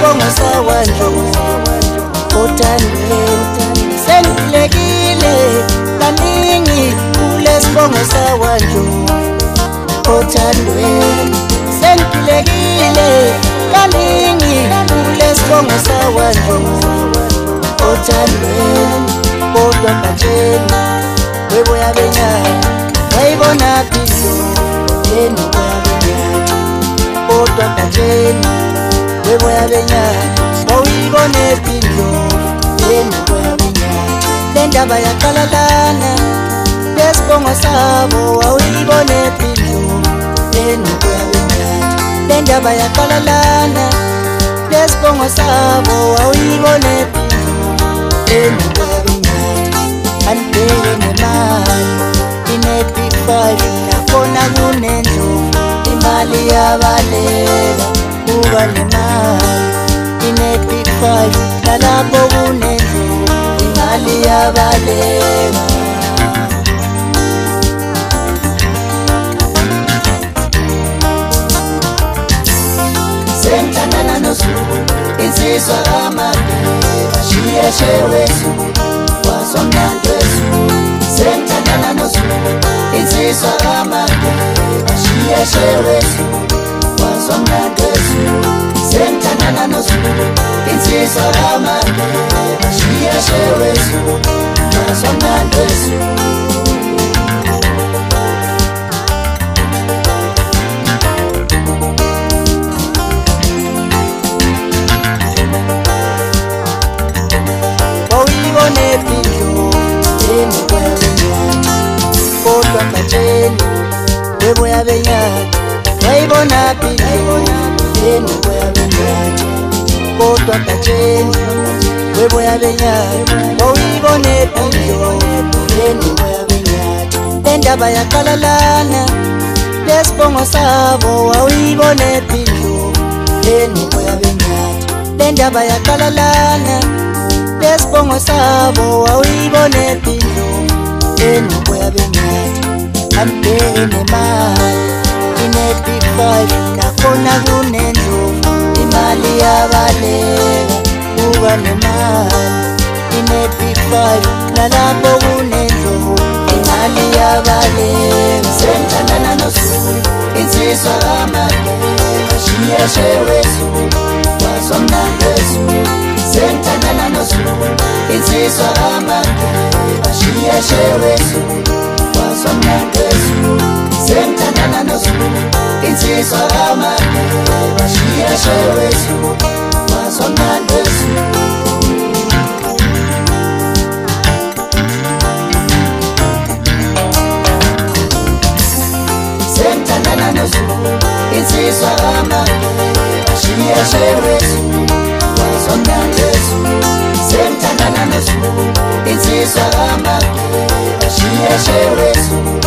lesibongo sawanjo othandweni sengihlekile kaningi kulesibongo sawanjo othandweni sengihlekile kaningi kulesibongo sawanjo othandweni kodwa katsheni weboya benyaka wayibona philo yeni boya benyaka kodwa katsheni weboya benyaka wawuyibone philo yeni boya benyaka lendaba yaqala lana lesibongo sabo wawuyibone philo yeni boya benyaka lendaba yaqala lana lesibongo sabo wawuyibone philo yeni boya benyaka andibeke nemali ine-big five nakhona kunendlovu imali yabaleka kuba nemali ine-big five nalapho kunendlovu imali yabaleka sengithandana noSuku insizwa kaMageba shiyeshewethu wasomnantwethu sengithandana noSuku insizwa kaMageba shiyeshewethu wasomnantwethu sengithandana noSuku insizwa kaMageba shiyeshewethu wasomnantwethu kodwa katsheni weboya benyaka wayibona philo yeni boya benyaka kodwa katsheni weboya benyaka wawuyibone philo yeni boya benyaka lendaba yaqala lana lesibongo sabo wawuyibone philo yeni boya benyaka lendaba yaqala lana lesibongo sabo wawuyibone philo yeni boya benyaka andibeke nemali ine-big five nakhona kunendlovu imali yabaleka kuba nemali ine-big five nalapho kunendlovu imali yabaleka sengithandana noSuku insizwa kaMageba shiyeshewethu wasomnantwethu sengithandana noSuku insizwa kaMageba shiyeshewethu wasomnantwethu sengithandana noSuku insizwa kaMageba shiyeshewethu wasomnantwethu sengithandana noSuku insizwa kaMageba shiyeshewethu wasomnantwethu sengithandana noSuku insizwa kaMageba shiyeshewethu